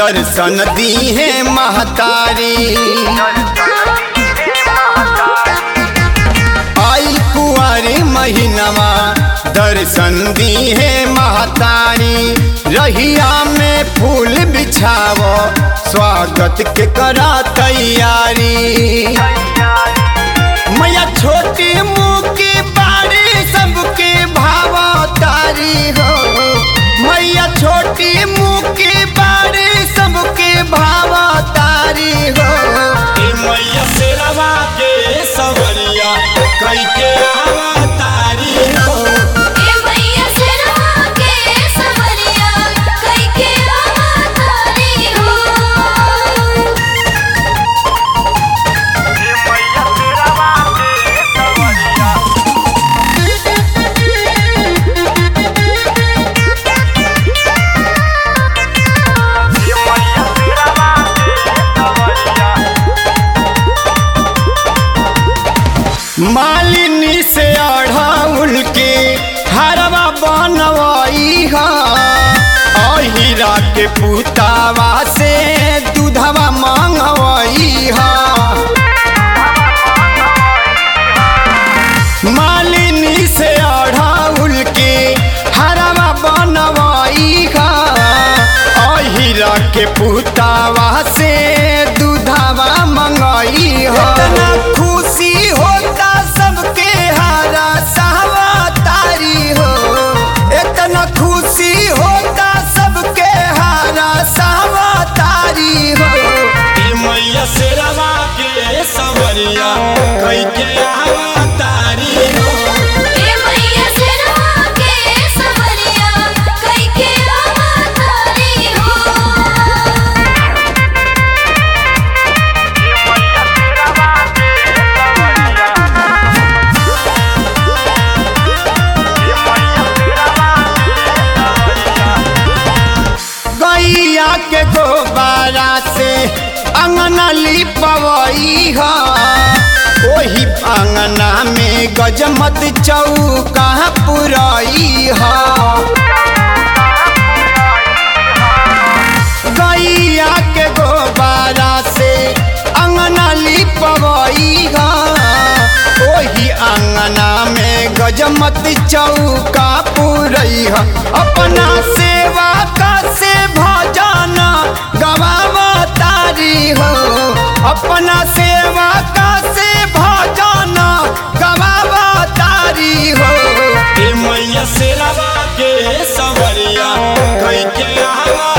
दर्शन दी है महतारी। आई कुंवारी महीनवा दर्शन दी है महतारी। रहिया में फूल बिछावो स्वागत के करा तैयारी। मैया छोटी मुँह की बाड़ी सबके भावा तारी हो। मैया छोटी मुँह की बाड़ी सबके भावा तारी हो। मैया शेरवा के सवरिया कई के आवा तारी हो। मालिनी से अढ़ाउल के हरवा बनवाई हा। अहिरा के पुतावा से दूधवा मांगवाई हा। मालिनी से अढ़ाउल के हरवा बनवाई हा। अहिरा के पुतावा से दूधवा मंगाई हा। खुशी होता सबके हारा सहवा तारी हो। इतना खुशी होता सबके हारा सहवा तारी हो। मैया शेरवा के सवरिया कई के आवा तारी हो। गैया के गोबारा से अंगना लिपवई हा। ओही अंगना में गजमत चौका पुरई हा। गैया के गोबारा से अंगना लिपवई हा। ओही अंगना में गजमत चौका पुरई हा। अपना सेवा का से भजन गवावा तारी हो। अपना सेवा का से भजन गवावा तारी हो। मैया शेरवा के सवरिया कई के आवा